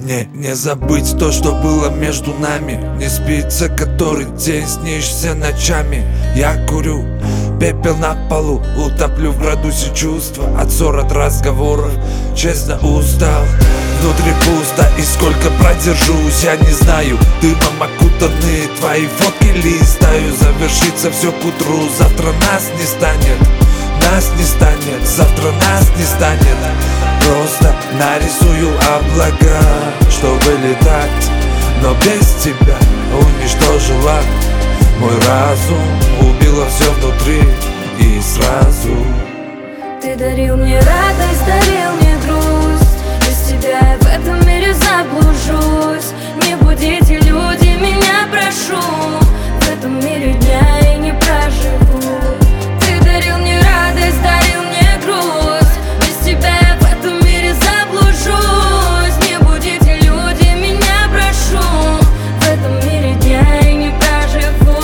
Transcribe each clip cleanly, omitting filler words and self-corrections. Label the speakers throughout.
Speaker 1: Не забыть то, что было между нами. Не спится который день, снишься ночами. Я курю, пепел на полу, утоплю в градусе чувства. От ссор, от разговоров, честно устал. Внутри пусто, и сколько продержусь, я не знаю. Дымом окутаны твои фотки листаю. Завершится все к утру, завтра нас не станет. Нас не станет, завтра нас не станет. Просто нарисую облака, чтобы летать, но без тебя уничтожила мой разум. Убила все внутри и сразу.
Speaker 2: Ты дарил мне радость, дарил мне грусть. Без тебя я в этом мире заблужусь. Не будите, люди, меня прошу. В этом мире дня я не проживу. Ты дарил мне радость, дарил мне грусть. Без тебя я в этом мире заблужусь. Не будите, люди, меня прошу. В этом мире дня я не проживу.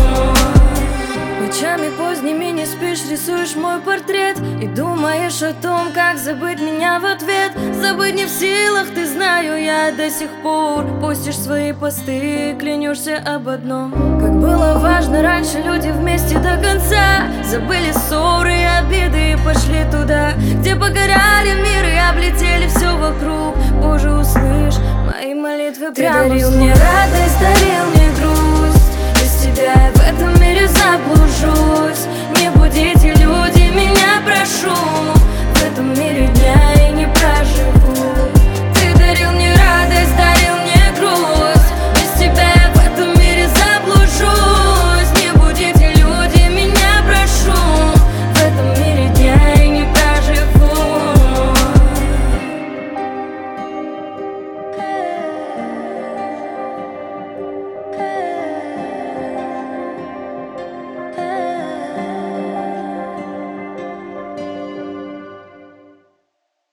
Speaker 2: Ночами поздними не спишь, рисуешь мой портрет и думаешь о том, как забыть меня в ответ. Забыть не в силах, ты знаю я до сих пор. Постишь свои посты и клянешься об одном: как было важно раньше, люди вместе до конца. Забыли ссоры и обиды и пошли туда, где погорали мир и облетели все вокруг. Боже, услышь мои молитвы прямо. Ты дарил мне радость,